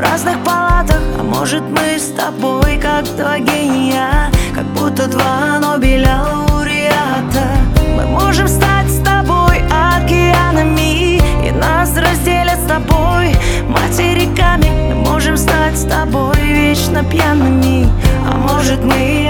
разных палатах. А может, мы с тобой как два гения, как будто два Нобеля лауреата. Мы можем стать с тобой океанами, и нас разделят с тобой материками. Мы можем стать с тобой вечно пьяными, а может, мы